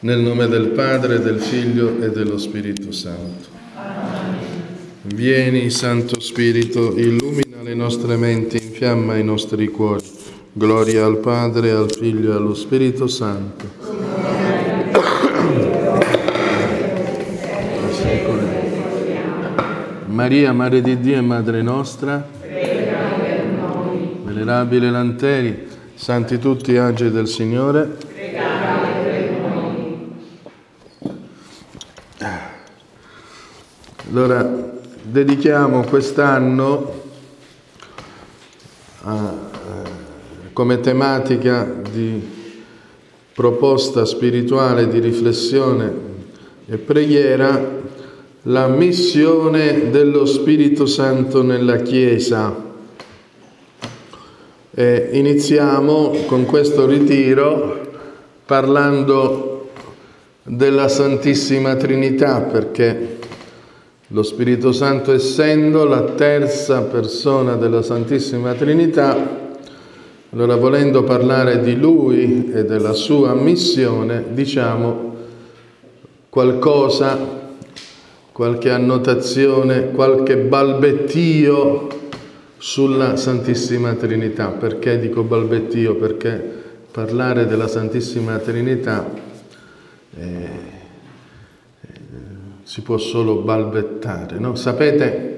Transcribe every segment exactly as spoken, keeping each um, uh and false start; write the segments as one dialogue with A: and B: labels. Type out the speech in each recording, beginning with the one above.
A: Nel nome del Padre, del Figlio e dello Spirito Santo.
B: Amen.
A: Vieni, Santo Spirito, illumina le nostre menti, infiamma i nostri cuori. Gloria al Padre, al Figlio e allo Spirito Santo. Maria, Madre di Dio e Madre nostra, venerabile Lanteri, santi tutti angeli del Signore, allora dedichiamo quest'anno a, come tematica di proposta spirituale, di riflessione e preghiera, la missione dello Spirito Santo nella Chiesa. E iniziamo con questo ritiro parlando della Santissima Trinità, perché lo Spirito Santo, essendo la terza persona della Santissima Trinità, allora volendo parlare di Lui e della sua missione, diciamo qualcosa, qualche annotazione, qualche balbettio sulla Santissima Trinità. Perché dico balbettio? Perché parlare della Santissima Trinità eh, si può solo balbettare, no? Sapete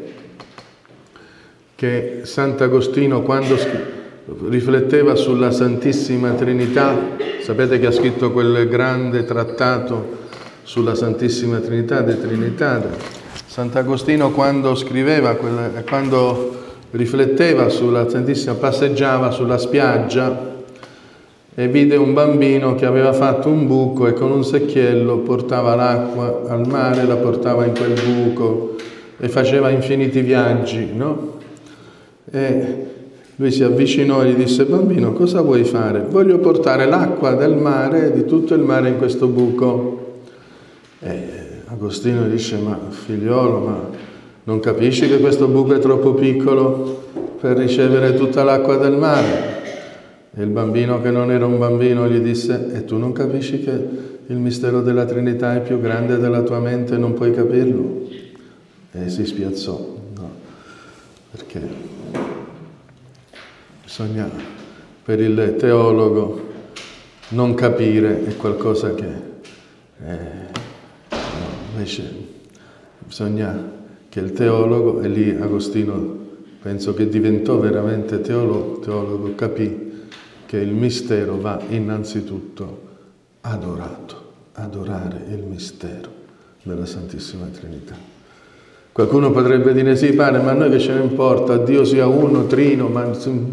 A: che Sant'Agostino, quando rifletteva sulla Santissima Trinità, sapete che ha scritto quel grande trattato sulla Santissima Trinità, De Trinitate. Sant'Agostino, quando scriveva, quando rifletteva sulla Santissima, passeggiava sulla spiaggia e vide un bambino che aveva fatto un buco e con un secchiello portava l'acqua al mare, la portava in quel buco e faceva infiniti viaggi, no? E lui si avvicinò e gli disse: bambino, cosa vuoi fare? Voglio portare l'acqua del mare, di tutto il mare, in questo buco. E Agostino gli dice: ma figliolo, ma non capisci che questo buco è troppo piccolo per ricevere tutta l'acqua del mare? E il bambino, che non era un bambino, gli disse: e tu non capisci che il mistero della Trinità è più grande della tua mente e non puoi capirlo? E si spiazzò, no? Perché bisogna, per il teologo, non capire è qualcosa che eh, no, invece bisogna che il teologo, e lì Agostino penso che diventò veramente teologo, teologo capì che il mistero va innanzitutto adorato, adorare il mistero della Santissima Trinità. Qualcuno potrebbe dire: sì, padre, ma a noi che ce ne importa, Dio sia uno, trino, ma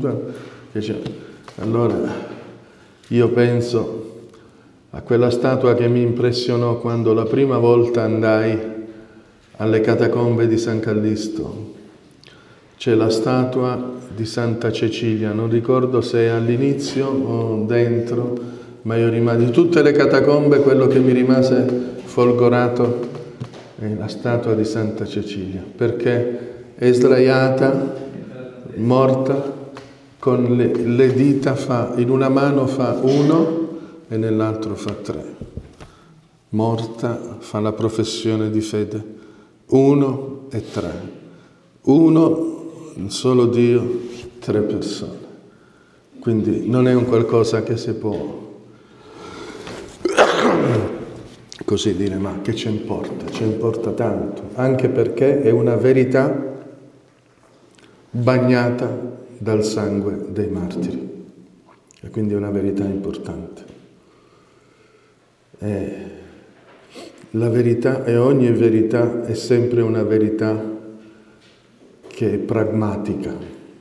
A: allora io penso a quella statua che mi impressionò quando la prima volta andai alle catacombe di San Callisto. C'è la statua di Santa Cecilia, non ricordo se è all'inizio o dentro, ma io rimasi di tutte le catacombe, quello che mi rimase folgorato è la statua di Santa Cecilia, perché è sdraiata, morta, con le, le dita fa, in una mano fa uno e nell'altro fa tre. Morta, fa la professione di fede, uno e tre. Uno, il solo Dio, tre persone. Quindi non è un qualcosa che si può così dire: ma che ci importa? Ci importa tanto, anche perché è una verità bagnata dal sangue dei martiri, e quindi è una verità importante. E la verità, e ogni verità è sempre una verità che è pragmatica.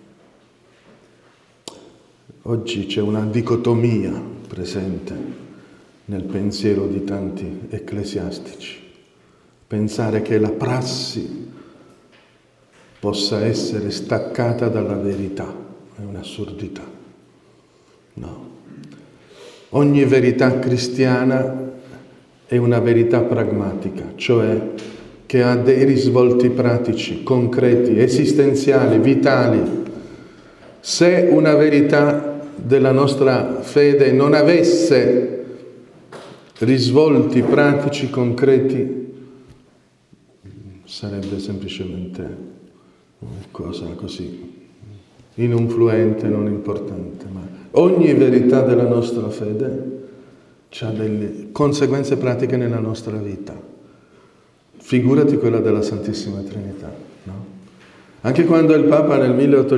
A: Oggi c'è una dicotomia presente nel pensiero di tanti ecclesiastici. Pensare che la prassi possa essere staccata dalla verità è un'assurdità. No. Ogni verità cristiana è una verità pragmatica, cioè che ha dei risvolti pratici, concreti, esistenziali, vitali. Se una verità della nostra fede non avesse risvolti pratici, concreti, sarebbe semplicemente una cosa così ininfluente, non importante, ma ogni verità della nostra fede ha delle conseguenze pratiche nella nostra vita. Figurati quella della Santissima Trinità, no? Anche quando il Papa nel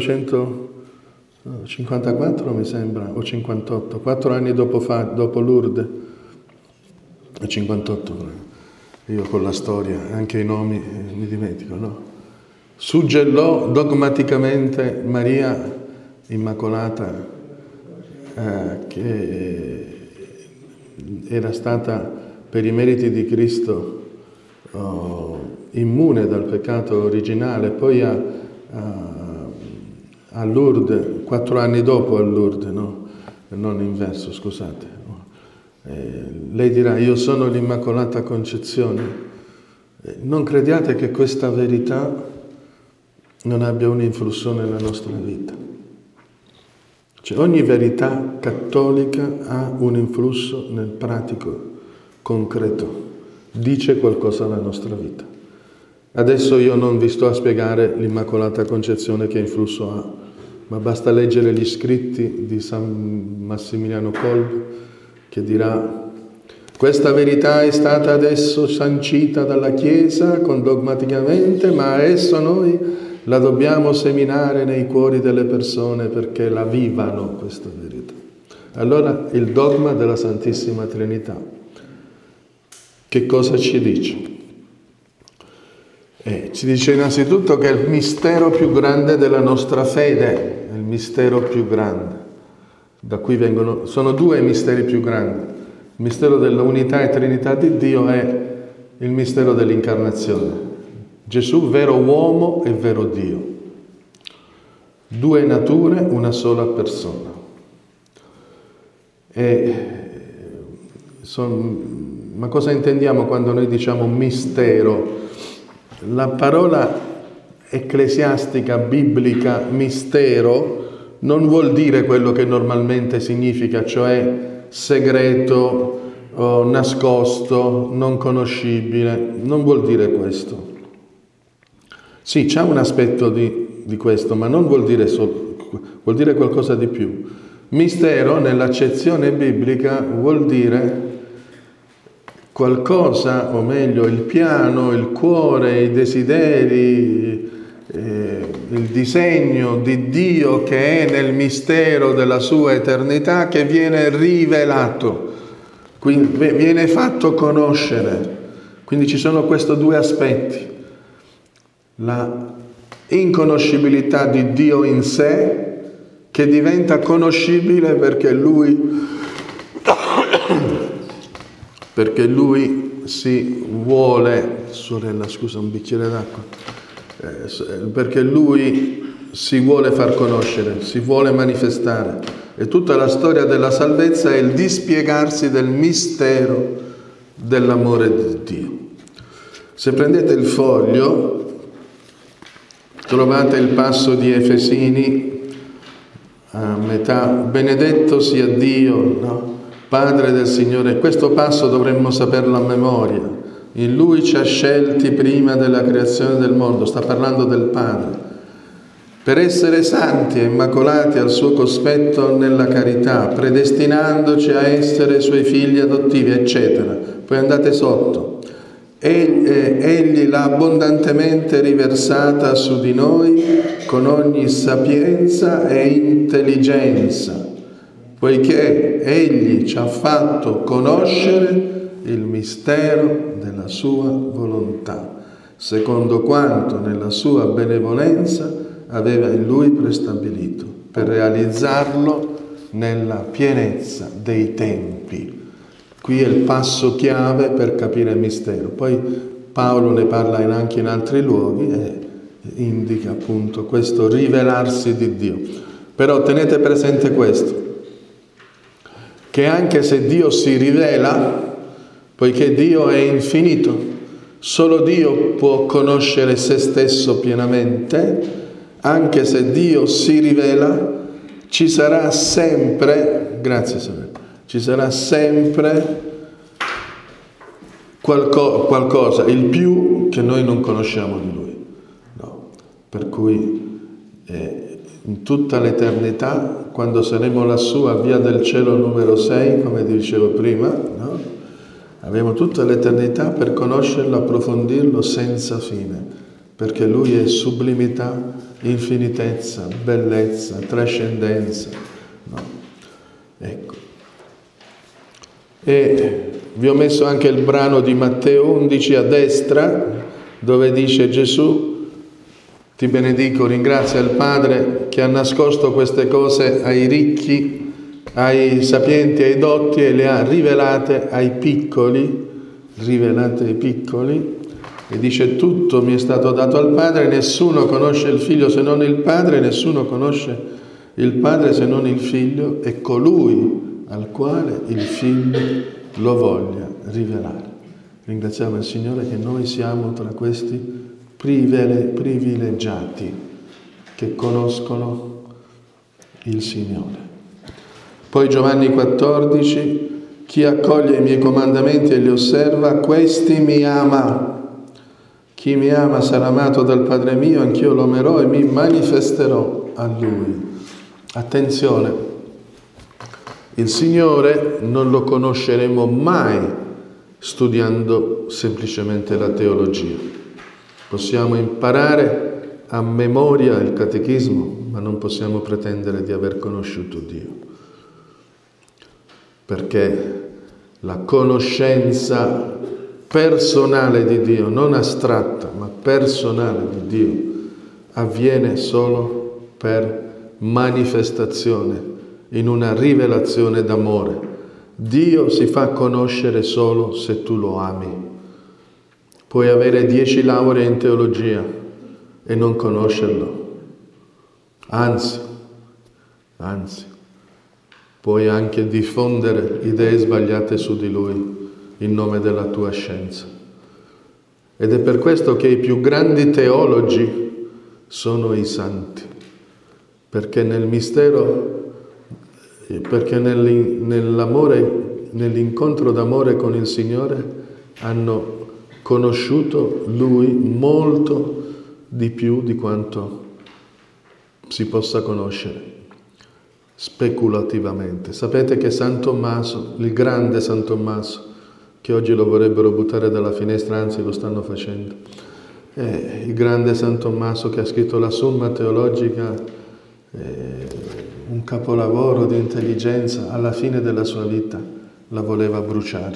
A: milleottocentocinquantaquattro, mi sembra, o cinquantotto, quattro anni dopo, fa, dopo Lourdes, cinquantotto, io con la storia, anche i nomi eh, mi dimentico, no? Suggellò dogmaticamente Maria Immacolata, eh, che era stata per i meriti di Cristo oh, immune dal peccato originale, poi a, a, a Lourdes, quattro anni dopo a Lourdes, no? Non inverso, scusate. No? Eh, lei dirà, io sono l'Immacolata Concezione. Eh, non crediate che questa verità non abbia un influsso nella nostra vita. Cioè, ogni verità cattolica ha un influsso nel pratico, concreto, dice qualcosa alla nostra vita. Adesso io non vi sto a spiegare l'Immacolata Concezione che influsso ha, ma basta leggere gli scritti di San Massimiliano Kolbe che dirà: questa verità è stata adesso sancita dalla Chiesa con dogmaticamente, ma adesso noi la dobbiamo seminare nei cuori delle persone perché la vivano questa verità. Allora il dogma della Santissima Trinità, che cosa ci dice? Eh, ci dice innanzitutto che è il mistero più grande della nostra fede, è il mistero più grande. Da qui vengono, sono due i misteri più grandi. Il mistero dell'unità e Trinità di Dio è il mistero dell'incarnazione. Gesù, vero uomo e vero Dio. Due nature, una sola persona. E son, ma cosa intendiamo quando noi diciamo mistero? La parola ecclesiastica, biblica, mistero, non vuol dire quello che normalmente significa, cioè segreto, o nascosto, non conoscibile. Non vuol dire questo. Sì, c'è un aspetto di, di questo, ma non vuol dire solo, vuol dire qualcosa di più. Mistero, nell'accezione biblica, vuol dire qualcosa, o meglio, il piano, il cuore, i desideri, eh, il disegno di Dio che è nel mistero della sua eternità, che viene rivelato, quindi viene fatto conoscere. Quindi ci sono questi due aspetti. La inconoscibilità di Dio in sé, che diventa conoscibile perché Lui, perché Lui si vuole, sorella scusa un bicchiere d'acqua, eh, perché Lui si vuole far conoscere, si vuole manifestare. E tutta la storia della salvezza è il dispiegarsi del mistero dell'amore di Dio. Se prendete il foglio, trovate il passo di Efesini a metà, benedetto sia Dio, no? Padre del Signore. Questo passo dovremmo saperlo a memoria. In Lui ci ha scelti prima della creazione del mondo, sta parlando del Padre, per essere santi e immacolati al suo cospetto nella carità, predestinandoci a essere Suoi figli adottivi, eccetera. Poi andate sotto. Egli l'ha abbondantemente riversata su di noi con ogni sapienza e intelligenza, poiché Egli ci ha fatto conoscere il mistero della sua volontà, secondo quanto nella sua benevolenza aveva in Lui prestabilito, per realizzarlo nella pienezza dei tempi. Qui è il passo chiave per capire il mistero. Poi Paolo ne parla anche in altri luoghi e indica appunto questo rivelarsi di Dio. Però tenete presente questo, che anche se Dio si rivela, poiché Dio è infinito, solo Dio può conoscere se stesso pienamente, anche se Dio si rivela, ci sarà sempre, grazie sorella, ci sarà sempre qualco, qualcosa, il più che noi non conosciamo di Lui. No. Per cui eh, in tutta l'eternità, quando saremo lassù a Via del Cielo numero sei, come dicevo prima, no? Avremo tutta l'eternità per conoscerlo, approfondirlo senza fine, perché Lui è sublimità, infinitezza, bellezza, trascendenza. No? Ecco. E vi ho messo anche il brano di Matteo undici a destra, dove dice Gesù: ti benedico, ringrazia il Padre che ha nascosto queste cose ai ricchi, ai sapienti, ai dotti, e le ha rivelate ai piccoli, rivelate ai piccoli, e dice: tutto mi è stato dato al Padre, nessuno conosce il Figlio se non il Padre, nessuno conosce il Padre se non il Figlio e colui al quale il Figlio lo voglia rivelare. Ringraziamo il Signore che noi siamo tra questi privilegiati che conoscono il Signore. Poi Giovanni quattordici: chi accoglie i miei comandamenti e li osserva, questi mi ama. Chi mi ama sarà amato dal Padre mio, anch'io lo amerò e mi manifesterò a Lui. Attenzione, il Signore non lo conosceremo mai studiando semplicemente la teologia. Possiamo imparare a memoria il catechismo, ma non possiamo pretendere di aver conosciuto Dio. Perché la conoscenza personale di Dio, non astratta, ma personale di Dio, avviene solo per manifestazione, in una rivelazione d'amore. Dio si fa conoscere solo se tu lo ami. Puoi avere dieci lauree in teologia e non conoscerlo. Anzi, anzi, puoi anche diffondere idee sbagliate su di Lui in nome della tua scienza. Ed è per questo che i più grandi teologi sono i santi, perché nel mistero, perché nell'amore, nell'incontro d'amore con il Signore hanno conosciuto Lui molto di più di quanto si possa conoscere speculativamente. Sapete che San Tommaso, il grande San Tommaso, che oggi lo vorrebbero buttare dalla finestra, anzi lo stanno facendo, è il grande San Tommaso che ha scritto la Summa Teologica, eh, un capolavoro di intelligenza, alla fine della sua vita la voleva bruciare,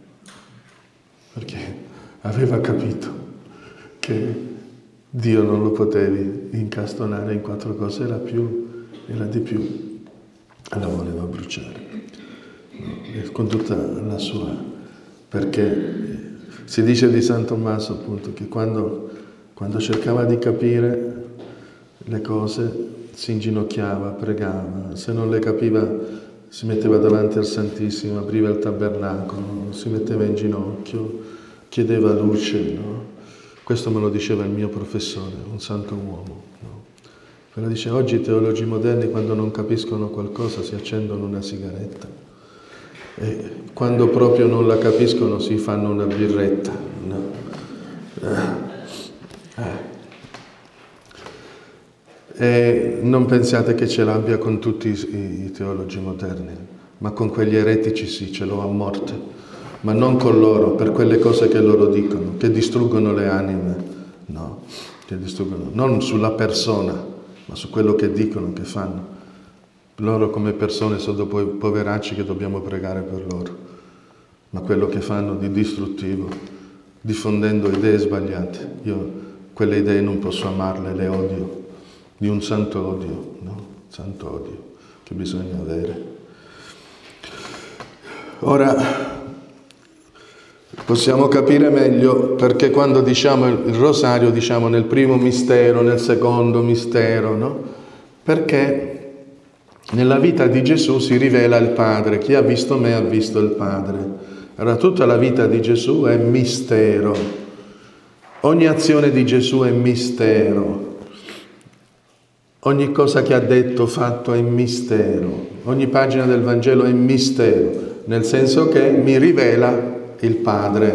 A: perché aveva capito che Dio non lo potevi incastonare in quattro cose, era più, era di più, la voleva bruciare, no? Con tutta la sua, perché si dice di San Tommaso appunto che quando, quando cercava di capire le cose si inginocchiava, pregava, se non le capiva si metteva davanti al Santissimo, apriva il tabernacolo, si metteva in ginocchio, chiedeva luce, no? Questo me lo diceva il mio professore, un santo uomo, no? Però dice, oggi i teologi moderni quando non capiscono qualcosa si accendono una sigaretta e quando proprio non la capiscono si fanno una birretta, no? eh. E non pensiate che ce l'abbia con tutti i, i teologi moderni, ma con quegli eretici sì, ce l'ho a morte. Ma non con loro, per quelle cose che loro dicono, che distruggono le anime, no, che distruggono, non sulla persona, ma su quello che dicono, che fanno. Loro come persone sono poi poveracci che dobbiamo pregare per loro, ma quello che fanno di distruttivo, diffondendo idee sbagliate, io quelle idee non posso amarle, le odio, di un santo odio, no, santo odio che bisogna avere. Ora, possiamo capire meglio perché quando diciamo il rosario diciamo nel primo mistero, nel secondo mistero, no? Perché nella vita di Gesù si rivela il Padre. Chi ha visto me ha visto il Padre. Allora tutta la vita di Gesù è mistero. Ogni azione di Gesù è mistero. Ogni cosa che ha detto, fatto è mistero. Ogni pagina del Vangelo è mistero, nel senso che mi rivela il Padre.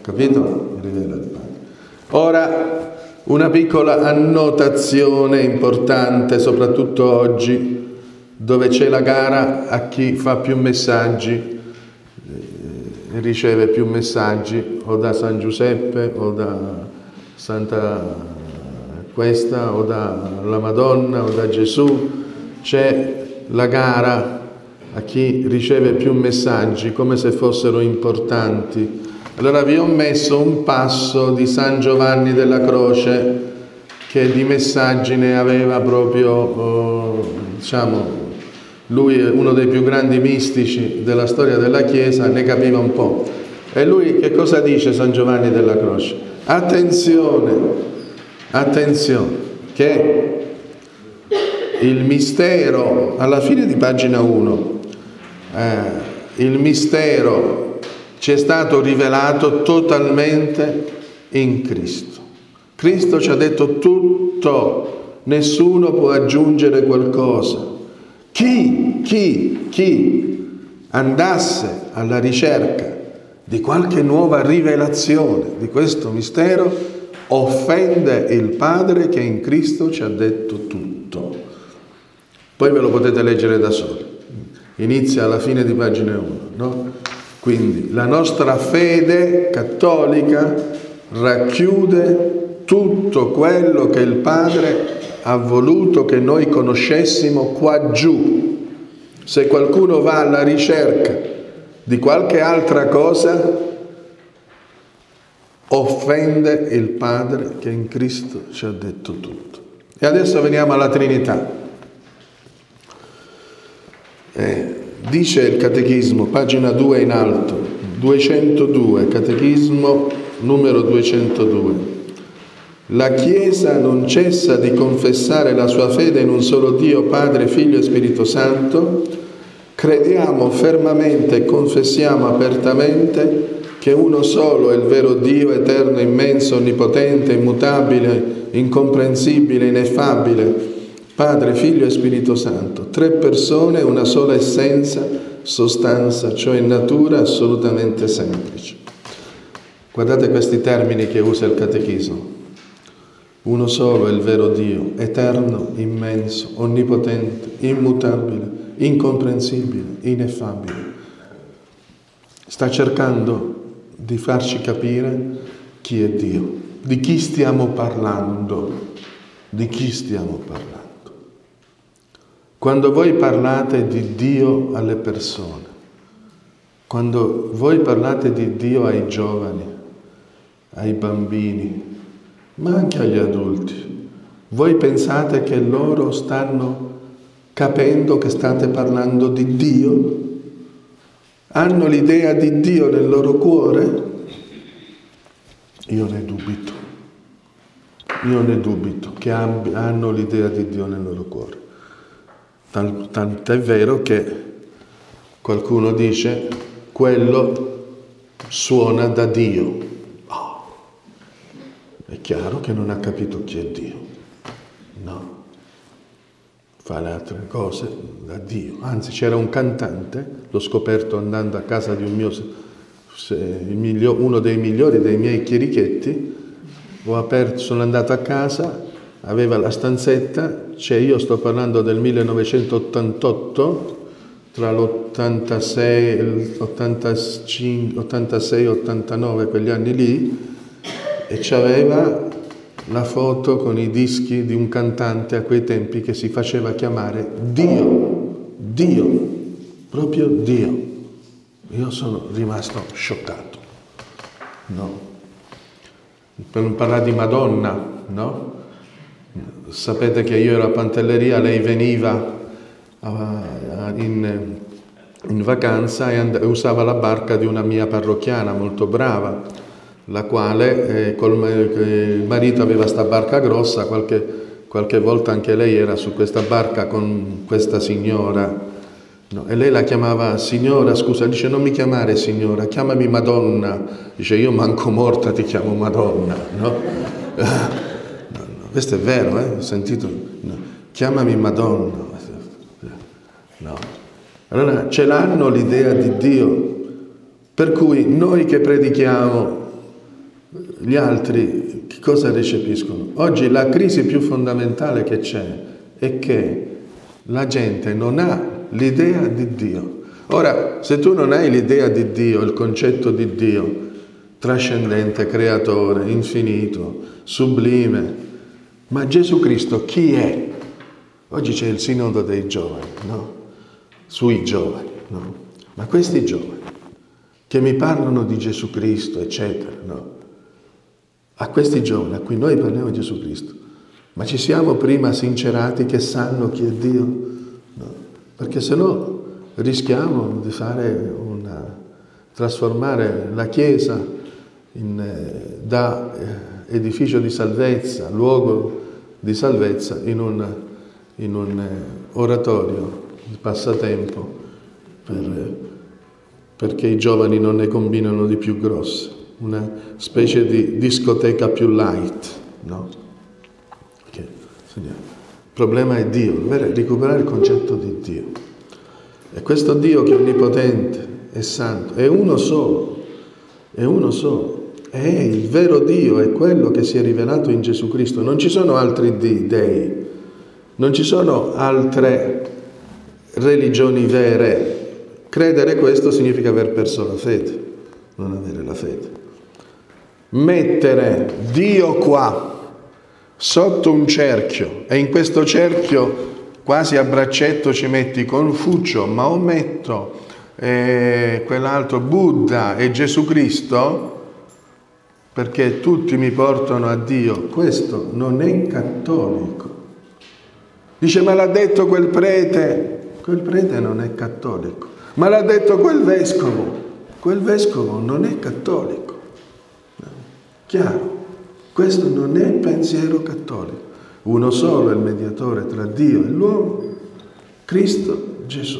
A: capito? Rivela il Padre. Ora, una piccola annotazione importante, soprattutto oggi, dove c'è la gara a chi fa più messaggi, eh, riceve più messaggi, o da San Giuseppe, o da Santa Questa, o dalla Madonna, o da Gesù. C'è la gara a chi riceve più messaggi, come se fossero importanti. Allora vi ho messo un passo di San Giovanni della Croce, che di messaggi ne aveva proprio, eh, diciamo, lui è uno dei più grandi mistici della storia della Chiesa, ne capiva un po'. E lui che cosa dice San Giovanni della Croce? Attenzione, attenzione, che il mistero, alla fine di pagina uno, eh, il mistero ci è stato rivelato totalmente in Cristo. Cristo ci ha detto tutto, nessuno può aggiungere qualcosa. Chi, chi, chi andasse alla ricerca di qualche nuova rivelazione di questo mistero offende il Padre che in Cristo ci ha detto tutto. Poi ve lo potete leggere da soli. Inizia alla fine di pagina uno, no? Quindi la nostra fede cattolica racchiude tutto quello che il Padre ha voluto che noi conoscessimo qua giù. Se qualcuno va alla ricerca di qualche altra cosa, offende il Padre che in Cristo ci ha detto tutto. E adesso veniamo alla Trinità. Eh, dice il Catechismo, pagina due in alto, duecentodue, Catechismo numero duecentodue. La Chiesa non cessa di confessare la sua fede in un solo Dio, Padre, Figlio e Spirito Santo. Crediamo fermamente e confessiamo apertamente che uno solo è il vero Dio, eterno, immenso, onnipotente, immutabile, incomprensibile, ineffabile, Padre, Figlio e Spirito Santo, tre persone, una sola essenza, sostanza, cioè natura assolutamente semplice. Guardate questi termini che usa il Catechismo. Uno solo è il vero Dio, eterno, immenso, onnipotente, immutabile, incomprensibile, ineffabile. Sta cercando di farci capire chi è Dio, di chi stiamo parlando, di chi stiamo parlando. Quando voi parlate di Dio alle persone, quando voi parlate di Dio ai giovani, ai bambini, ma anche agli adulti, voi pensate che loro stanno capendo che state parlando di Dio? Hanno l'idea di Dio nel loro cuore? Io ne dubito. Io ne dubito che abbi, hanno l'idea di Dio nel loro cuore. Tant, tant'è vero che qualcuno dice quello suona da Dio. Oh, è chiaro che non ha capito chi è Dio. No. Fa le altre cose da Dio. Anzi, c'era un cantante, l'ho scoperto andando a casa di un mio, uno dei migliori dei miei chierichetti. Ho aperto, sono andato a casa, aveva la stanzetta, cioè io sto parlando del millenovecentottantotto, tra l'ottantasei, l'ottantacinque, ottantasei, ottantanove, quegli anni lì, e c'aveva la foto con i dischi di un cantante a quei tempi che si faceva chiamare Dio, Dio, proprio Dio. Io sono rimasto scioccato, no? Per non parlare di Madonna, no? Sapete che io ero a Pantelleria, lei veniva in, in vacanza e and- usava la barca di una mia parrocchiana molto brava, la quale eh, col eh, il marito aveva sta barca grossa, qualche, qualche volta anche lei era su questa barca con questa signora, no? E lei la chiamava signora, scusa, dice non mi chiamare signora, chiamami Madonna, dice io manco morta ti chiamo Madonna, no? no, no questo è vero, eh? Ho sentito, no. Chiamami Madonna, no. Allora ce l'hanno l'idea di Dio, per cui noi che predichiamo Gli altri che cosa recepiscono? Oggi la crisi più fondamentale che c'è è che la gente non ha l'idea di Dio. Ora, se tu non hai l'idea di Dio, il concetto di Dio, trascendente, creatore, infinito, sublime, ma Gesù Cristo chi è? Oggi c'è il sinodo dei giovani, no? Sui giovani, no? Ma questi giovani che mi parlano di Gesù Cristo, eccetera, no? A questi giovani a cui noi parliamo di Gesù Cristo, ma ci siamo prima sincerati che sanno chi è Dio? No? Perché se no rischiamo di fare una, trasformare la Chiesa in, eh, da eh, edificio di salvezza, luogo di salvezza, in un, in un eh, oratorio di passatempo per, perché i giovani non ne combinano di più grosse, una specie di discoteca più light, no? Perché, il problema è Dio, è recuperare il concetto di Dio. E questo Dio che è onnipotente, è santo, è uno solo, è uno solo, è il vero Dio, è quello che si è rivelato in Gesù Cristo. Non ci sono altri dei, non ci sono altre religioni vere. Credere questo significa aver perso la fede, non avere la fede. Mettere Dio qua, sotto un cerchio, e in questo cerchio quasi a braccetto ci metti Confucio, Maometto, eh, quell'altro Buddha e Gesù Cristo, perché tutti mi portano a Dio. Questo non è cattolico. Dice, ma l'ha detto quel prete. Quel prete non è cattolico. Ma l'ha detto quel vescovo. Quel vescovo non è cattolico. Chiaro? Questo non è pensiero cattolico. Uno solo è il mediatore tra Dio e l'uomo, Cristo Gesù.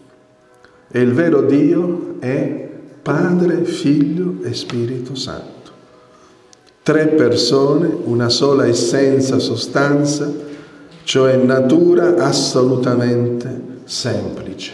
A: E il vero Dio è Padre, Figlio e Spirito Santo. Tre persone, una sola essenza, sostanza, cioè natura assolutamente semplice.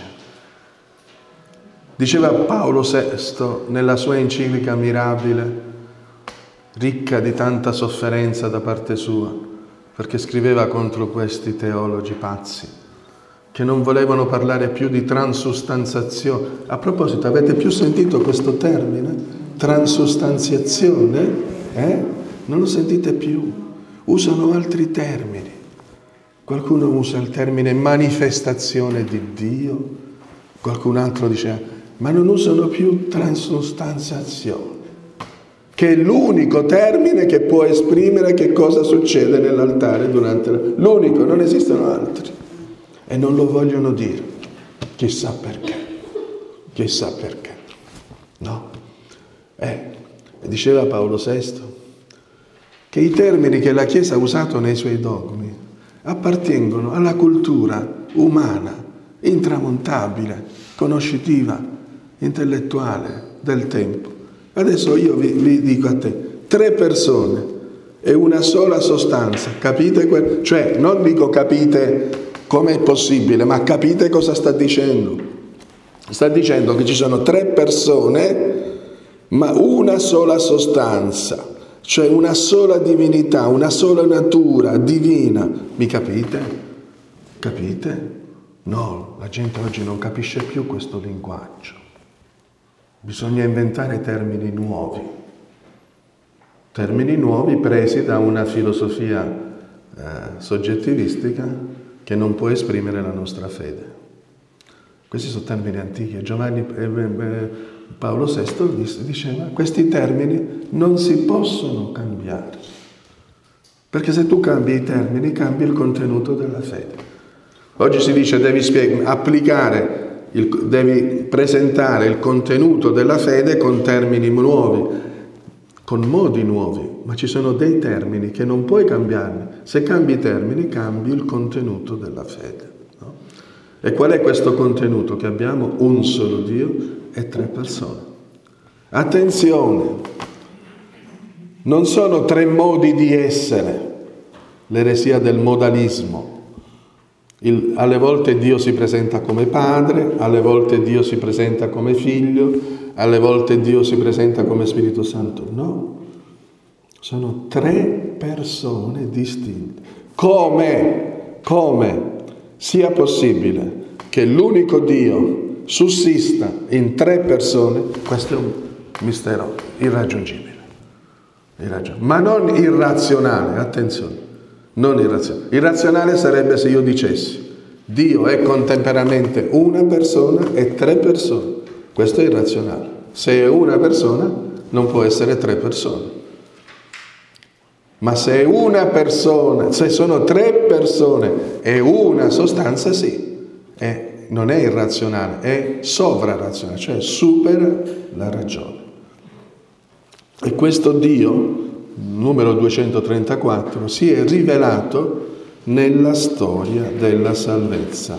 A: Diceva Paolo sesto nella sua enciclica mirabile, ricca di tanta sofferenza da parte sua, perché scriveva contro questi teologi pazzi che non volevano parlare più di transustanziazione. A proposito, avete più sentito questo termine? Transustanziazione? Eh? Non lo sentite più. Usano altri termini. Qualcuno usa il termine manifestazione di Dio, qualcun altro dice, ma non usano più transustanziazione, che è l'unico termine che può esprimere che cosa succede nell'altare durante la... L'unico, non esistono altri. E non lo vogliono dire. Chissà perché. Chissà perché. No? Eh, diceva Paolo sesto che i termini che la Chiesa ha usato nei suoi dogmi appartengono alla cultura umana, intramontabile, conoscitiva, intellettuale del tempo. Adesso io vi, vi dico a te, tre persone e una sola sostanza, capite? Que- cioè, non dico capite come è possibile, ma capite cosa sta dicendo? Sta dicendo che ci sono tre persone, ma una sola sostanza, cioè una sola divinità, una sola natura divina. Mi capite? Capite? No, la gente oggi non capisce più questo linguaggio. Bisogna inventare termini nuovi, termini nuovi presi da una filosofia eh, soggettivistica che non può esprimere la nostra fede. Questi sono termini antichi. Giovanni eh, eh, Paolo sesto diceva questi termini non si possono cambiare, perché se tu cambi i termini cambi il contenuto della fede. Oggi si dice devi spiegare, applicare Il, devi presentare il contenuto della fede con termini nuovi, con modi nuovi, ma ci sono dei termini che non puoi cambiarli. Se cambi i termini, cambi il contenuto della fede. No? E qual è questo contenuto? Che abbiamo un solo Dio e tre persone. Attenzione, non sono tre modi di essere, l'eresia del modalismo. Il, alle volte Dio si presenta come Padre, alle volte Dio si presenta come Figlio, alle volte Dio si presenta come Spirito Santo. No, Sono tre persone distinte. Come, come sia possibile che l'unico Dio sussista in tre persone, questo è un mistero irraggiungibile. irraggiungibile. Ma non irrazionale, attenzione, non irrazionale. Irrazionale sarebbe se io dicessi Dio è contemporaneamente una persona e tre persone. Questo è irrazionale. Se è una persona, non può essere tre persone. Ma se è una persona, se sono tre persone e una sostanza, sì, è, non è irrazionale, è sovrarazionale, cioè supera la ragione. E questo Dio, numero duecentotrentaquattro, si è rivelato nella storia della salvezza.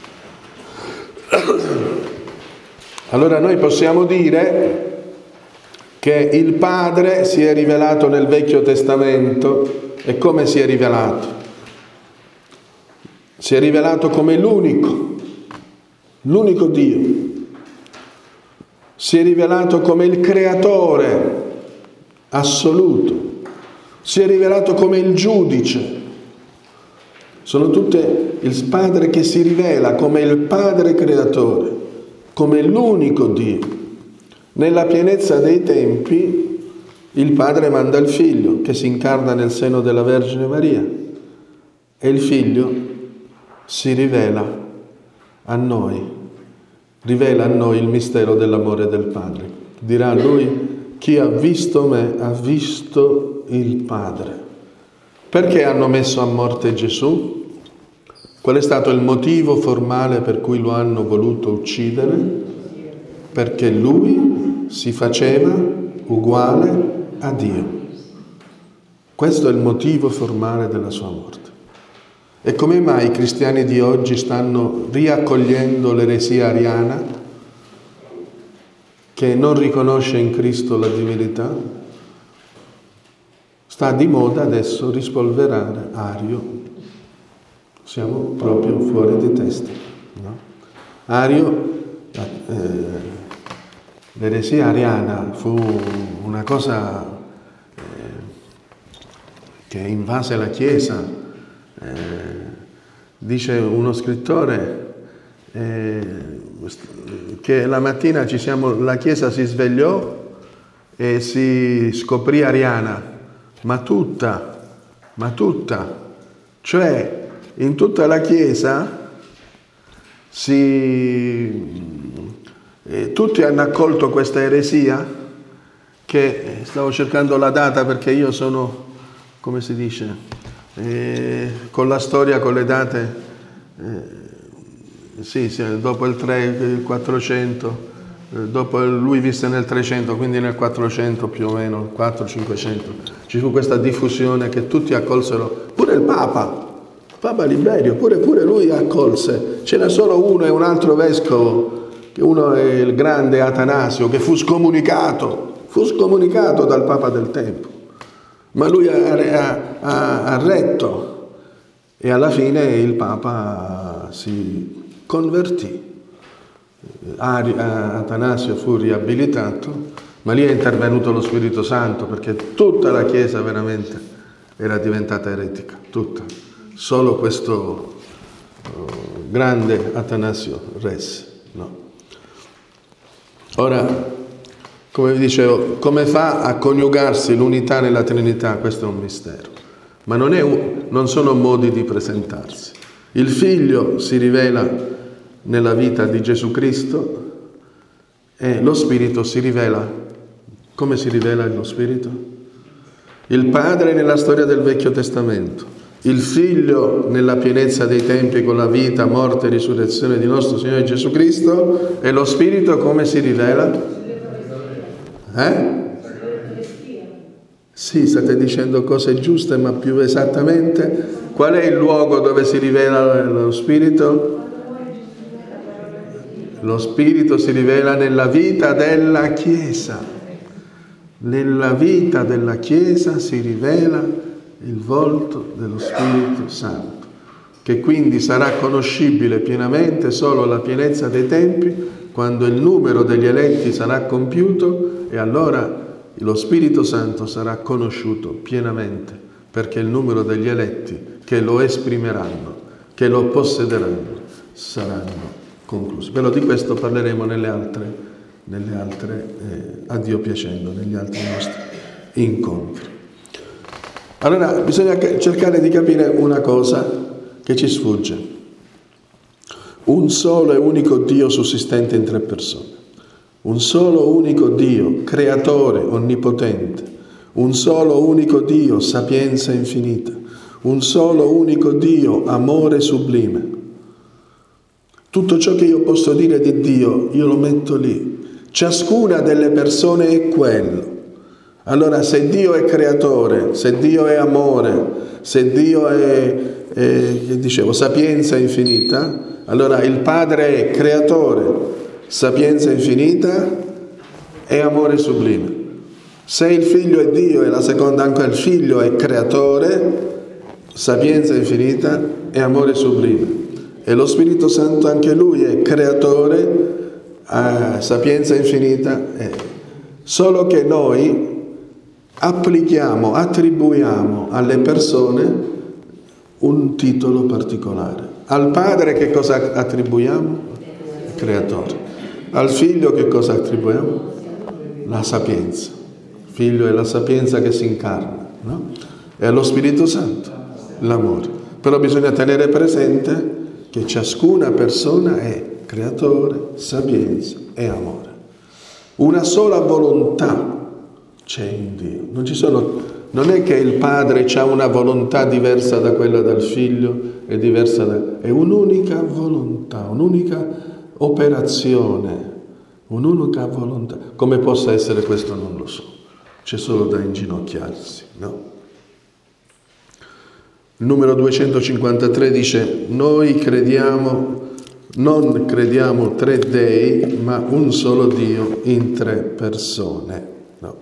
A: Allora noi possiamo dire che il Padre si è rivelato nel Vecchio Testamento. E come si è rivelato? Si è rivelato come l'unico, l'unico Dio. Si è rivelato come il Creatore assoluto. Si è rivelato come il Giudice. Sono tutte il Padre che si rivela come il Padre Creatore, come l'unico Dio. Nella pienezza dei tempi il Padre manda il Figlio che si incarna nel seno della Vergine Maria e il Figlio si rivela a noi, rivela a noi il mistero dell'amore del Padre. Dirà lui: chi ha visto me ha visto il Padre. Perché hanno messo a morte Gesù? Qual è stato il motivo formale per cui lo hanno voluto uccidere? Perché lui si faceva uguale a Dio. Questo è il motivo formale della sua morte. E come mai i cristiani di oggi stanno riaccogliendo l'eresia ariana, che non riconosce in Cristo la divinità? Sta di moda adesso rispolverare Ario. Siamo proprio fuori di testa, no? Ario, eh, l'eresia ariana fu una cosa eh, che invase la Chiesa. Eh, dice uno scrittore eh, che la mattina ci siamo, la Chiesa si svegliò e si scoprì ariana, ma tutta, ma tutta, cioè in tutta la Chiesa si... E tutti hanno accolto questa eresia, che stavo cercando la data perché io sono, come si dice, eh, con la storia, con le date, eh, sì, sì, dopo il tre, il quattrocento, eh, dopo il, lui visse nel trecento, quindi nel quattrocento più o meno, quattrocento cinquecento, ci fu questa diffusione che tutti accolsero, pure il Papa, Papa Liberio, pure, pure lui accolse, c'era solo uno e un altro vescovo, che uno è il grande Atanasio, che fu scomunicato, fu scomunicato dal Papa del tempo, ma lui ha, ha, ha retto e alla fine il Papa si convertì. Atanasio fu riabilitato, ma lì è intervenuto lo Spirito Santo, perché tutta la Chiesa veramente era diventata eretica, tutta. Solo questo oh, grande Atanasio resse, no? Ora, come vi dicevo, come fa a coniugarsi l'unità nella Trinità? Questo è un mistero. Ma non, è un, non sono modi di presentarsi. Il Figlio si rivela nella vita di Gesù Cristo e lo Spirito si rivela. Come si rivela lo Spirito? Il Padre nella storia del Vecchio Testamento, il Figlio nella pienezza dei tempi con la vita, morte e risurrezione di nostro Signore Gesù Cristo, e lo Spirito come si rivela? Eh? Sì, state dicendo cose giuste, ma più esattamente qual è il luogo dove si rivela lo Spirito? Lo Spirito si rivela nella vita della Chiesa. Nella vita della Chiesa si rivela il volto dello Spirito Santo, che quindi sarà conoscibile pienamente solo alla pienezza dei tempi, quando il numero degli eletti sarà compiuto, e allora lo Spirito Santo sarà conosciuto pienamente, perché il numero degli eletti che lo esprimeranno, che lo possederanno, saranno conclusi. Però di questo parleremo nelle altre, nelle altre eh, a Dio piacendo, negli altri nostri incontri. Allora bisogna cercare di capire una cosa che ci sfugge. Un solo e unico Dio sussistente in tre persone. Un solo unico Dio, creatore, onnipotente. Un solo unico Dio, sapienza infinita. Un solo unico Dio, amore sublime. Tutto ciò che io posso dire di Dio, io lo metto lì. Ciascuna delle persone è quello. Allora, se Dio è creatore, se Dio è amore, se Dio è, è che dicevo, sapienza infinita, allora il Padre è creatore, sapienza infinita e amore sublime. Se il Figlio è Dio e la seconda anche il Figlio è creatore, sapienza infinita e amore sublime. E lo Spirito Santo anche Lui è creatore, eh, sapienza infinita. Eh. Solo che noi applichiamo, attribuiamo alle persone un titolo particolare. Al Padre che cosa attribuiamo? Creatore. Al Figlio che cosa attribuiamo? La sapienza. Il Figlio è la sapienza che si incarna, no? E allo Spirito Santo l'amore. Però bisogna tenere presente che ciascuna persona è creatore, sapienza e amore. Una sola volontà c'è in Dio. Non ci sono, non è che il Padre ha una volontà diversa da quella del Figlio, è diversa da, è un'unica volontà, un'unica operazione, un'unica volontà. Come possa essere questo non lo so. C'è solo da inginocchiarsi, no? Il numero duecentocinquantatré dice: noi crediamo, non crediamo tre dei, ma un solo Dio in tre persone. No.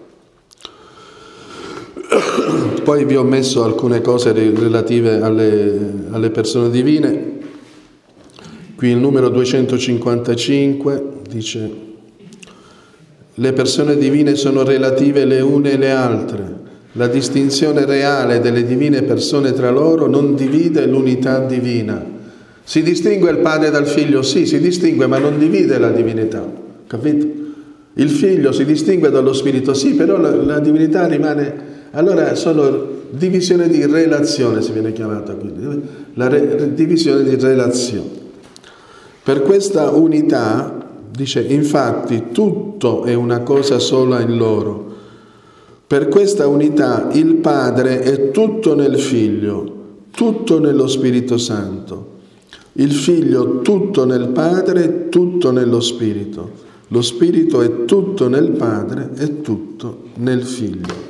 A: Poi vi ho messo alcune cose relative alle, alle persone divine. Qui il numero duecentocinquantacinque dice: le persone divine sono relative le une alle altre. La distinzione reale delle divine persone tra loro non divide l'unità divina. Si distingue il Padre dal Figlio? Sì, si distingue, ma non divide la divinità. Capito? Il Figlio si distingue dallo Spirito? Sì, però la, la divinità rimane... Allora sono divisione di relazione, si viene chiamata quindi, la re, divisione di relazione. Per questa unità, dice, infatti, tutto è una cosa sola in loro. Per questa unità il Padre è tutto nel Figlio, tutto nello Spirito Santo. Il Figlio tutto nel Padre, tutto nello Spirito. Lo Spirito è tutto nel Padre e tutto nel Figlio.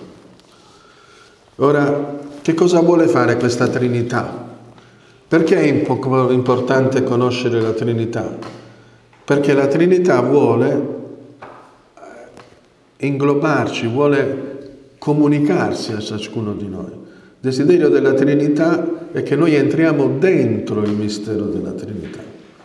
A: Ora, che cosa vuole fare questa Trinità? Perché è importante conoscere la Trinità? Perché la Trinità vuole inglobarci, vuole comunicarsi a ciascuno di noi. Il desiderio della Trinità è che noi entriamo dentro il mistero della Trinità.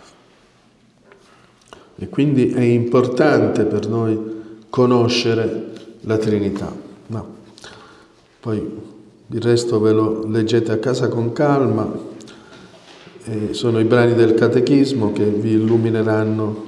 A: E quindi è importante per noi conoscere la Trinità. No. Poi il resto ve lo leggete a casa con calma. E sono i brani del Catechismo che vi illumineranno.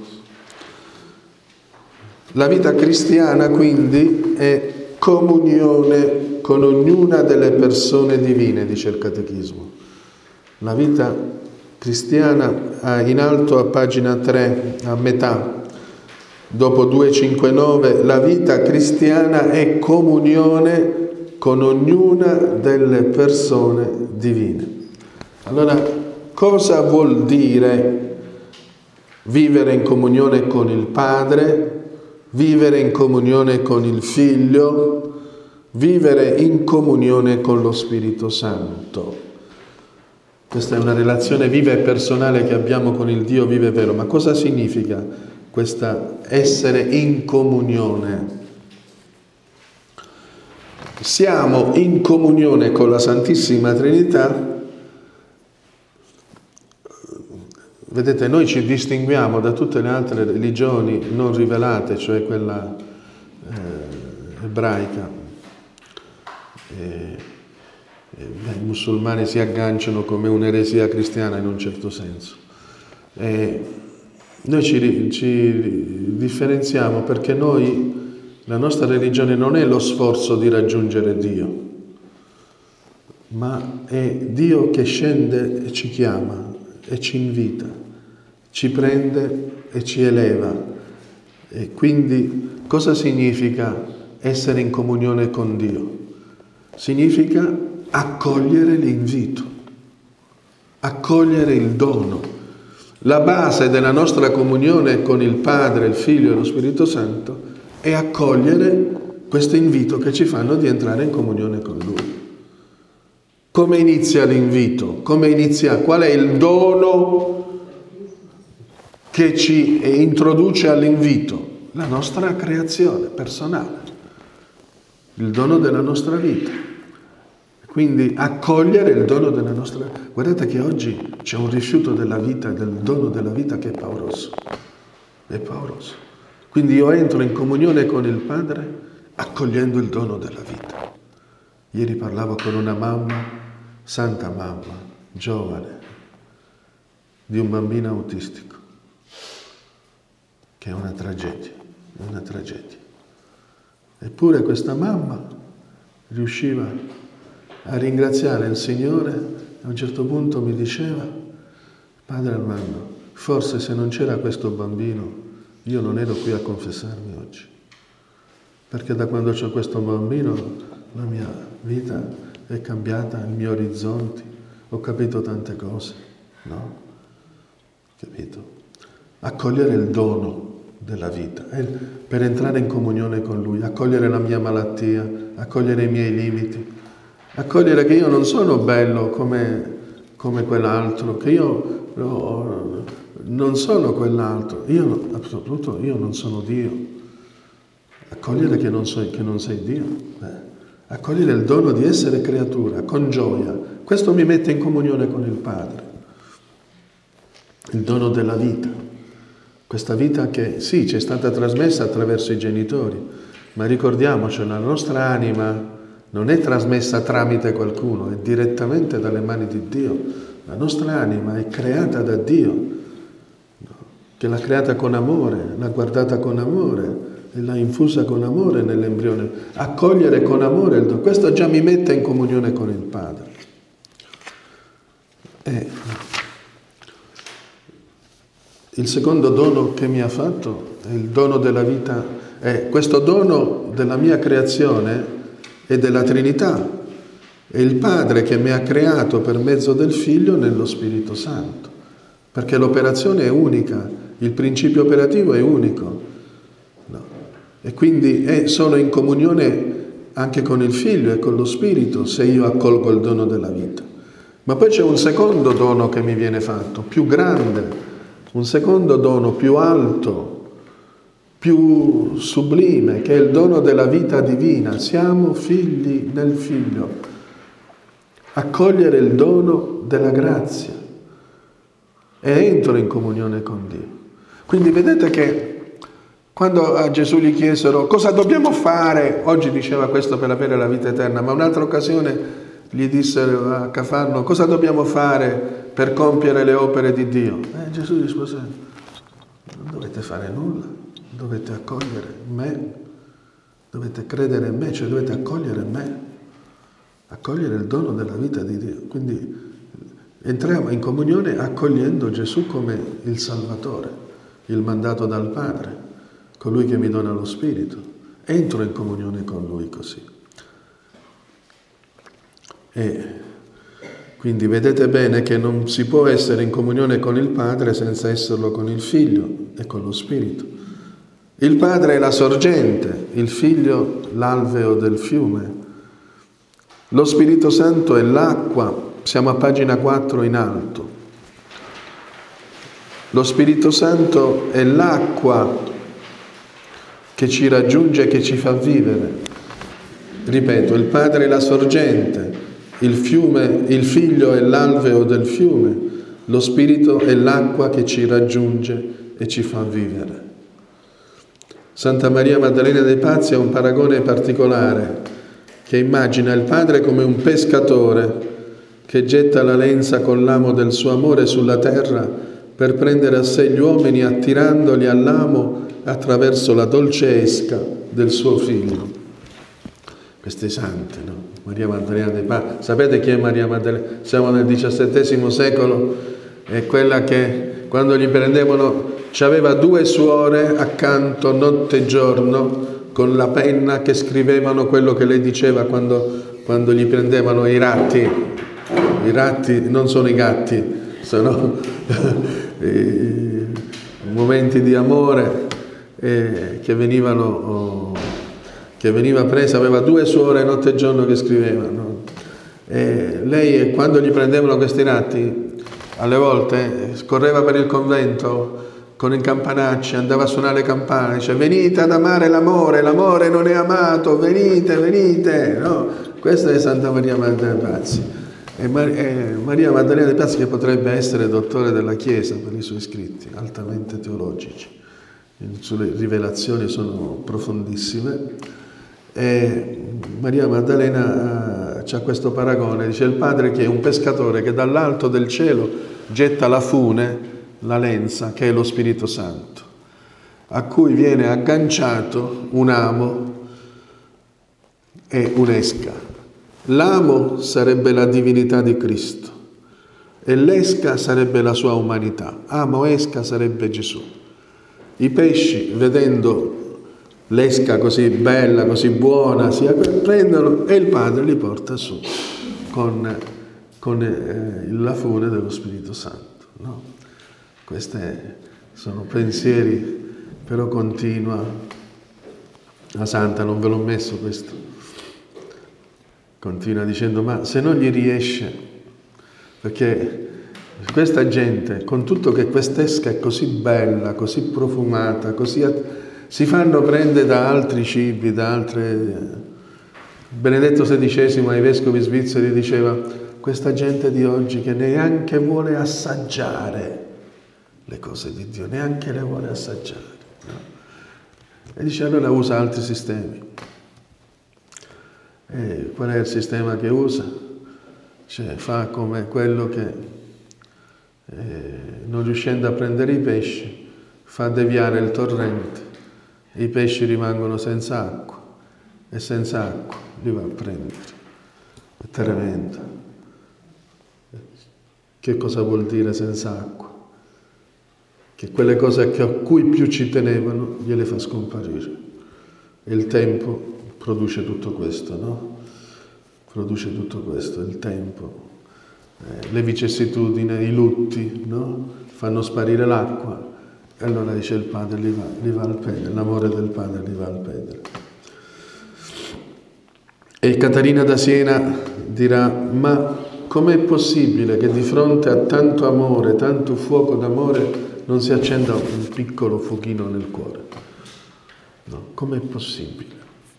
A: La vita cristiana quindi è comunione con ognuna delle persone divine, dice il Catechismo. La vita cristiana, in alto a pagina tre, a metà, dopo duecentocinquantanove, la vita cristiana è comunione con ognuna delle persone divine. Allora, cosa vuol dire vivere in comunione con il Padre, vivere in comunione con il Figlio, vivere in comunione con lo Spirito Santo? Questa è una relazione viva e personale che abbiamo con il Dio vivo e vero. Ma cosa significa questa essere in comunione? Siamo in comunione con la Santissima Trinità. Vedete, noi ci distinguiamo da tutte le altre religioni non rivelate, cioè quella eh, ebraica. E, e, i musulmani si agganciano come un'eresia cristiana in un certo senso. E noi ci, ci differenziamo perché noi, la nostra religione non è lo sforzo di raggiungere Dio, ma è Dio che scende e ci chiama e ci invita, ci prende e ci eleva. E quindi cosa significa essere in comunione con Dio? Significa accogliere l'invito, accogliere il dono. La base della nostra comunione con il Padre, il Figlio e lo Spirito Santo è accogliere questo invito che ci fanno di entrare in comunione con Lui. Come inizia l'invito? Come inizia? Qual è il dono che ci introduce all'invito? La nostra creazione personale, il dono della nostra vita. Quindi accogliere il dono della nostra vita. Guardate che oggi c'è un rifiuto della vita, del dono della vita che è pauroso. È pauroso. Quindi io entro in comunione con il Padre accogliendo il dono della vita. Ieri parlavo con una mamma, santa mamma, giovane, di un bambino autistico, che è una tragedia, è una tragedia. Eppure questa mamma riusciva a ringraziare il Signore. A un certo punto mi diceva: Padre Armando, forse se non c'era questo bambino io non ero qui a confessarmi oggi, perché da quando c'ho questo bambino la mia vita è cambiata, i miei orizzonti, ho capito tante cose, no? Capito? Accogliere il dono della vita, per entrare in comunione con Lui, accogliere la mia malattia, accogliere i miei limiti, accogliere che io non sono bello come, come quell'altro, che io no, non sono quell'altro, io soprattutto io non sono Dio. Accogliere che non, so, che non sei Dio, eh. Accogliere il dono di essere creatura con gioia, questo mi mette in comunione con il Padre. Il dono della vita, questa vita che sì, ci è stata trasmessa attraverso i genitori, ma ricordiamoci, la nostra anima non è trasmessa tramite qualcuno, è direttamente dalle mani di Dio. La nostra anima è creata da Dio, che l'ha creata con amore, l'ha guardata con amore e l'ha infusa con amore nell'embrione. Accogliere con amore il dono, questo già mi mette in comunione con il Padre. E il secondo dono che mi ha fatto è il dono della vita. È questo dono della mia creazione e della Trinità, è il Padre che mi ha creato per mezzo del Figlio nello Spirito Santo, perché l'operazione è unica, il principio operativo è unico, no? E quindi è, sono in comunione anche con il Figlio e con lo Spirito se io accolgo il dono della vita. Ma poi c'è un secondo dono che mi viene fatto, più grande, un secondo dono più alto, più sublime, che è il dono della vita divina. Siamo figli del Figlio. Accogliere il dono della grazia e entro in comunione con Dio. Quindi vedete che quando a Gesù gli chiesero cosa dobbiamo fare, oggi diceva questo per avere la vita eterna, ma un'altra occasione gli dissero a Cafarno cosa dobbiamo fare per compiere le opere di Dio. E Gesù rispose: non dovete fare nulla. Dovete accogliere me, dovete credere in me, cioè dovete accogliere me, accogliere il dono della vita di Dio. Quindi entriamo in comunione accogliendo Gesù come il Salvatore, il mandato dal Padre, colui che mi dona lo Spirito. Entro in comunione con Lui così. E quindi vedete bene che non si può essere in comunione con il Padre senza esserlo con il Figlio e con lo Spirito. Il Padre è la sorgente, il Figlio l'alveo del fiume, lo Spirito Santo è l'acqua, siamo a pagina quattro in alto. Lo Spirito Santo è l'acqua che ci raggiunge, che ci fa vivere. Ripeto, il Padre è la sorgente, il fiume, il Figlio è l'alveo del fiume, lo Spirito è l'acqua che ci raggiunge e ci fa vivere. Santa Maria Maddalena dei Pazzi ha un paragone particolare che immagina il padre come un pescatore che getta la lenza con l'amo del suo amore sulla terra per prendere a sé gli uomini attirandoli all'amo attraverso la dolce esca del suo figlio. Queste sante, no? Maria Maddalena dei Pazzi. Sapete chi è Maria Maddalena? Siamo nel diciassettesimo secolo, è quella che quando gli prendevano c'aveva due suore accanto notte e giorno con la penna che scrivevano quello che lei diceva quando, quando gli prendevano i ratti. I ratti non sono i gatti, sono i momenti di amore eh, che venivano oh, che veniva presa. Aveva due suore notte e giorno che scrivevano. E lei, quando gli prendevano questi ratti, alle volte scorreva per il convento con i campanacci, andava a suonare le campane, dice: venite ad amare l'amore, l'amore non è amato, venite, venite. No? Questa è Santa Maria Maddalena dei Pazzi. E Maria Maddalena dei Pazzi, che potrebbe essere dottore della Chiesa per i suoi scritti, altamente teologici. Le sue rivelazioni sono profondissime. E Maria Maddalena uh, c'ha questo paragone, dice: il padre che è un pescatore che dall'alto del cielo getta la fune, la lenza, che è lo Spirito Santo, a cui viene agganciato un amo e un'esca. L'amo sarebbe la divinità di Cristo e l'esca sarebbe la sua umanità. Amo, esca sarebbe Gesù. I pesci, vedendo l'esca così bella, così buona, si prendono e il Padre li porta su con, con eh, la fune dello Spirito Santo. No? Questi sono pensieri, però continua. La Santa, non ve l'ho messo questo. Continua dicendo: ma se non gli riesce, perché questa gente, con tutto che quest'esca è così bella, così profumata, così si fanno prendere da altri cibi, da altre... Benedetto sedicesimo ai vescovi svizzeri diceva: questa gente di oggi che neanche vuole assaggiare le cose di Dio, neanche le vuole assaggiare. No? E dice: allora usa altri sistemi. E qual è il sistema che usa? Cioè, fa come quello che, eh, non riuscendo a prendere i pesci, fa deviare il torrente. I pesci rimangono senza acqua e senza acqua li va a prendere. È tremendo. Che cosa vuol dire senza acqua? Che quelle cose a cui più ci tenevano gliele fa scomparire. E il tempo produce tutto questo, no? Produce tutto questo, il tempo. Eh, le vicissitudini, i lutti, no? Fanno sparire l'acqua. E allora dice il padre, li va, li va al pedere, l'amore del padre li va al pedere. E Caterina da Siena dirà: ma com'è possibile che di fronte a tanto amore, tanto fuoco d'amore, non si accenda un piccolo fuochino nel cuore? No, com'è possibile?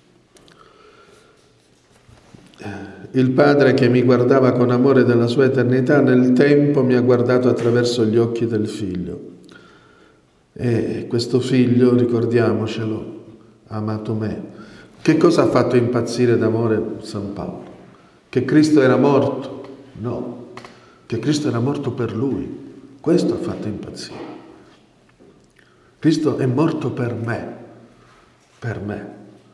A: Il padre che mi guardava con amore della sua eternità, nel tempo mi ha guardato attraverso gli occhi del figlio. E questo figlio, ricordiamocelo, ha amato me. Che cosa ha fatto impazzire d'amore San Paolo? Che Cristo era morto? No, che Cristo era morto per lui. Questo ha fatto impazzire. Cristo è morto per me, per me.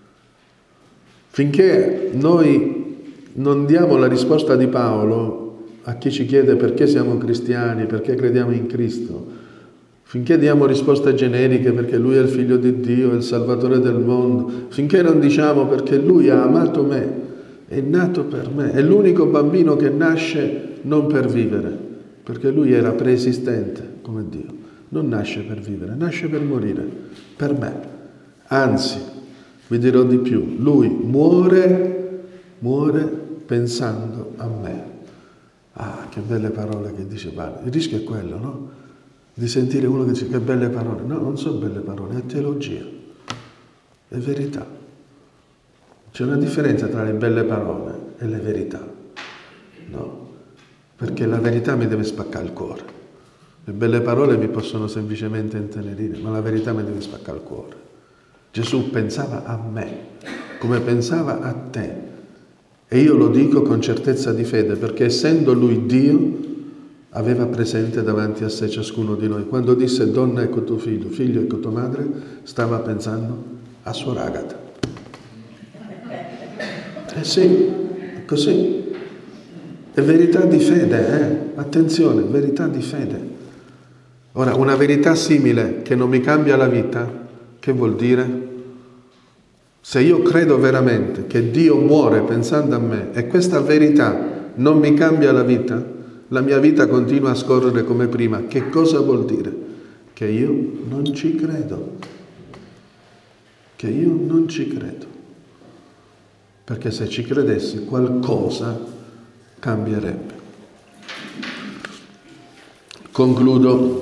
A: Finché noi non diamo la risposta di Paolo a chi ci chiede perché siamo cristiani, perché crediamo in Cristo, finché diamo risposte generiche perché Lui è il Figlio di Dio, è il Salvatore del mondo, finché non diciamo perché Lui ha amato me, è nato per me, è l'unico bambino che nasce non per vivere, perché Lui era preesistente come Dio, non nasce per vivere, nasce per morire, per me. Anzi, vi dirò di più, Lui muore, muore pensando a me. Ah, che belle parole che dice Paolo. Il rischio è quello, no? Di sentire uno che dice che belle parole. No, non sono belle parole, è teologia, è verità. C'è una differenza tra le belle parole e le verità. No, perché la verità mi deve spaccare il cuore. Le belle parole mi possono semplicemente intenerire, ma la verità mi deve spaccare il cuore. Gesù pensava a me, come pensava a te. E io lo dico con certezza di fede, perché essendo Lui Dio, aveva presente davanti a sé ciascuno di noi. Quando disse donna ecco tuo figlio, figlio ecco tua madre, stava pensando a Suor Agata. Eh sì, così. È verità di fede, eh? Attenzione, verità di fede. Ora, una verità simile che non mi cambia la vita, che vuol dire? Se io credo veramente che Dio muore pensando a me e questa verità non mi cambia la vita, la mia vita continua a scorrere come prima, che cosa vuol dire? Che io non ci credo. Che io non ci credo. Perché se ci credessi qualcosa cambierebbe. Concludo.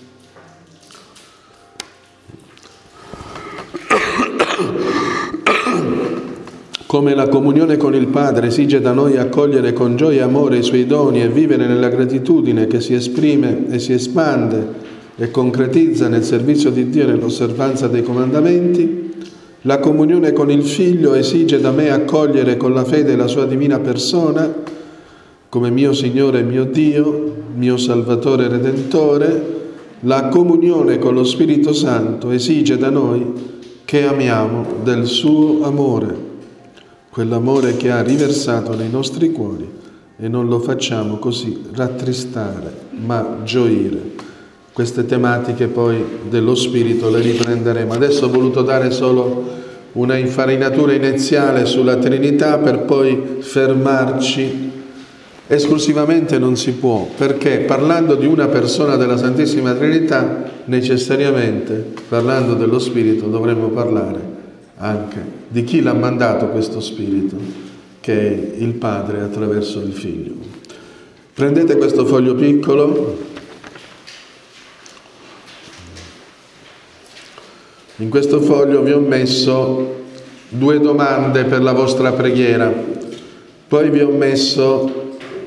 A: Come la comunione con il Padre esige da noi accogliere con gioia e amore i Suoi doni e vivere nella gratitudine che si esprime e si espande e concretizza nel servizio di Dio e nell'osservanza dei comandamenti, la comunione con il Figlio esige da me accogliere con la fede la Sua divina persona come mio Signore e mio Dio, mio Salvatore e Redentore. La comunione con lo Spirito Santo esige da noi che amiamo del Suo amore, quell'amore che ha riversato nei nostri cuori, e non lo facciamo così rattristare, ma gioire. Queste tematiche poi dello Spirito le riprenderemo. Adesso ho voluto dare solo una infarinatura iniziale sulla Trinità per poi fermarci. Esclusivamente non si può, perché parlando di una persona della Santissima Trinità, necessariamente, parlando dello Spirito, dovremmo parlare anche di chi l'ha mandato questo Spirito, che è il Padre attraverso il Figlio. Prendete questo foglio piccolo. In questo foglio vi ho messo due domande per la vostra preghiera. Poi vi ho messo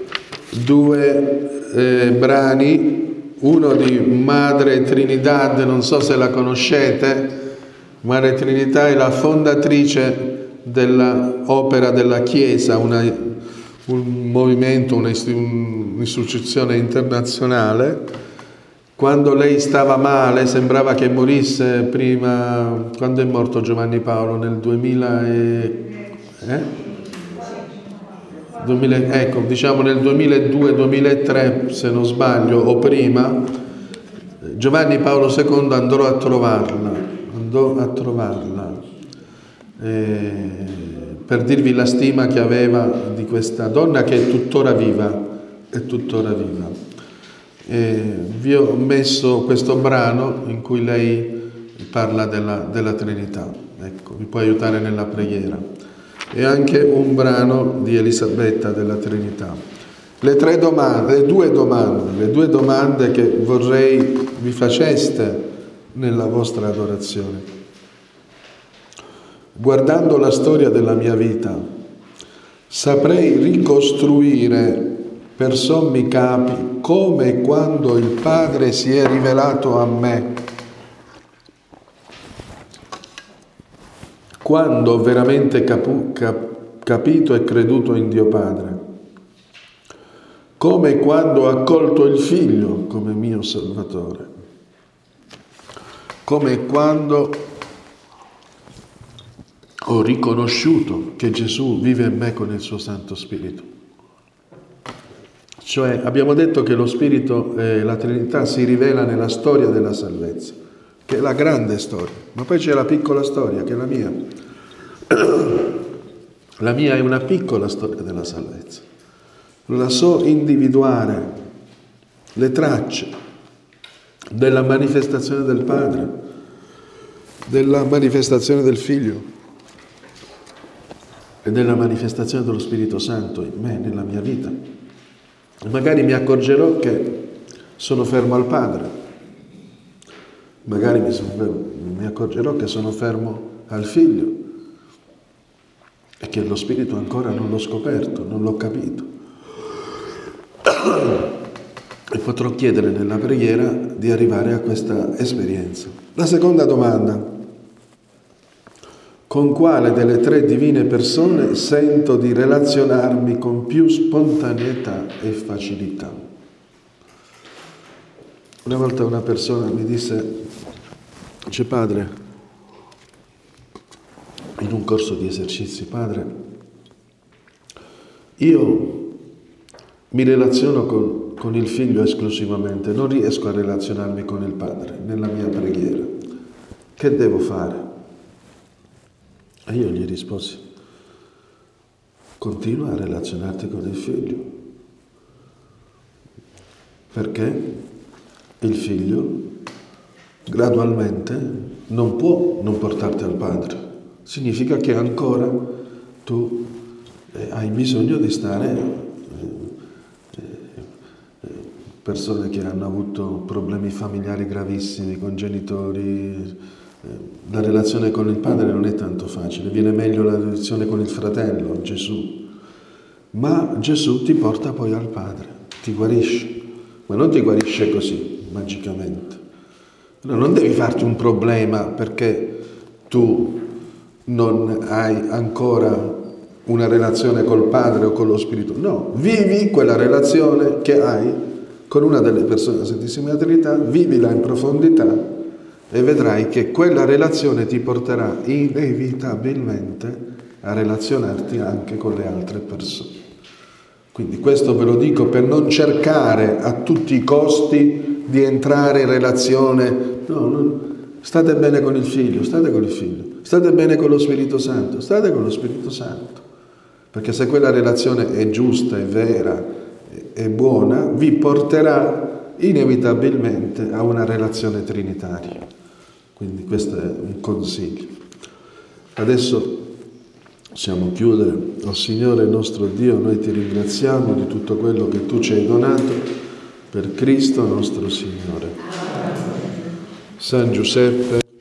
A: due eh, brani, uno di Madre Trinidad, non so se la conoscete. Madre Trinità è la fondatrice dell'Opera della Chiesa, una, un movimento, un'istituzione internazionale. Quando lei stava male, sembrava che morisse prima, quando è morto Giovanni Paolo? Nel duemila e, eh? duemila, ecco, diciamo nel duemiladue duemilatré, se non sbaglio, o prima, Giovanni Paolo secondo andò a trovarla. andò a trovarla eh, per dirvi la stima che aveva di questa donna, che è tuttora viva, è tuttora viva. Eh, vi ho messo questo brano in cui lei parla della, della Trinità, ecco, vi può aiutare nella preghiera, e anche un brano di Elisabetta della Trinità. Le tre domande, le due domande, le due domande che vorrei vi faceste nella vostra adorazione. Guardando la storia della mia vita, saprei ricostruire per sommi capi come e quando il Padre si è rivelato a me, quando ho veramente capu, cap, capito e creduto in Dio Padre, come e quando ho accolto il Figlio come mio Salvatore, come e quando ho riconosciuto che Gesù vive in me con il suo Santo Spirito. Cioè, abbiamo detto che lo Spirito e la Trinità si rivela nella storia della salvezza, che è la grande storia, ma poi c'è la piccola storia, che è la mia. La mia è una piccola storia della salvezza. La so individuare, le tracce della manifestazione del Padre, della manifestazione del Figlio e della manifestazione dello Spirito Santo in me, nella mia vita. E magari mi accorgerò che sono fermo al Padre, magari mi, sono, mi accorgerò che sono fermo al Figlio e che lo Spirito ancora non l'ho scoperto, non l'ho capito. E potrò chiedere nella preghiera di arrivare a questa esperienza. La seconda domanda: con quale delle tre divine persone sento di relazionarmi con più spontaneità e facilità. Una volta una persona mi disse, dice: padre, in un corso di esercizi, padre, io mi relaziono con, con il figlio esclusivamente, non riesco a relazionarmi con il padre nella mia preghiera. Che devo fare? E io gli risposi: continua a relazionarti con il figlio, perché il figlio gradualmente non può non portarti al padre. Significa che ancora tu eh, hai bisogno di stare, eh, eh, persone che hanno avuto problemi familiari gravissimi con genitori. La relazione con il padre non è tanto facile, viene meglio la relazione con il fratello, Gesù. Ma Gesù ti porta poi al padre, ti guarisce, ma non ti guarisce così, magicamente. Allora non devi farti un problema perché tu non hai ancora una relazione col padre o con lo Spirito. No, vivi quella relazione che hai con una delle persone della Santissima Trinità, vivila in profondità, e vedrai che quella relazione ti porterà inevitabilmente a relazionarti anche con le altre persone. Quindi questo ve lo dico per non cercare a tutti i costi di entrare in relazione. No, non, state bene con il figlio, state con il figlio. State bene con lo Spirito Santo, state con lo Spirito Santo. Perché se quella relazione è giusta, è vera, è buona, vi porterà inevitabilmente a una relazione trinitaria. Quindi questo è un consiglio. Adesso possiamo chiudere. Oh Signore nostro Dio, noi ti ringraziamo di tutto quello che tu ci hai donato per Cristo nostro Signore. San Giuseppe,